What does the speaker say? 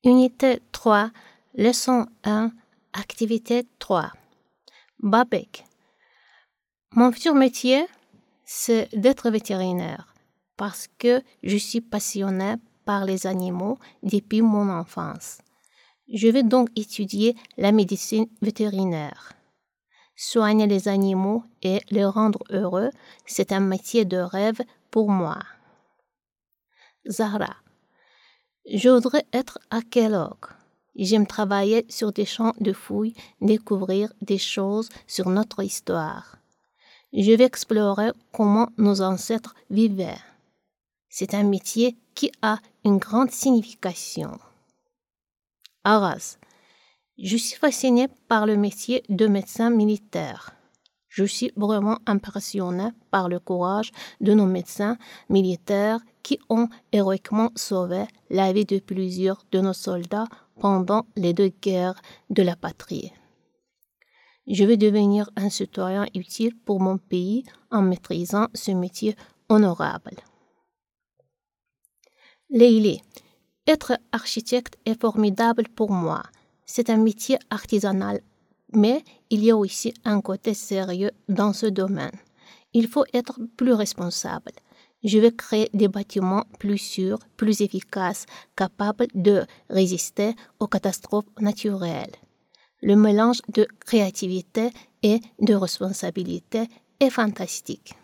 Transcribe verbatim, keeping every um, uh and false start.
Unité trois, leçon un, activité trois. Babek. Mon futur métier, c'est d'être vétérinaire parce que je suis passionnée par les animaux depuis mon enfance. Je vais donc étudier la médecine vétérinaire. Soigner les animaux et les rendre heureux, c'est un métier de rêve pour moi. Zahra. Je voudrais être archéologue. J'aime travailler sur des champs de fouilles, découvrir des choses sur notre histoire. Je vais explorer comment nos ancêtres vivaient. C'est un métier qui a une grande signification. Aras. Je suis fascinée par le métier de médecin militaire. Je suis vraiment impressionnée par le courage de nos médecins militaires qui ont héroïquement sauvé la vie de plusieurs de nos soldats pendant les deux guerres de la patrie. Je veux devenir un citoyen utile pour mon pays en maîtrisant ce métier honorable. Leili. Être architecte est formidable pour moi. C'est un métier artisanal, mais il y a aussi un côté sérieux dans ce domaine. Il faut être plus responsable. Je vais créer des bâtiments plus sûrs, plus efficaces, capables de résister aux catastrophes naturelles. Le mélange de créativité et de responsabilité est fantastique.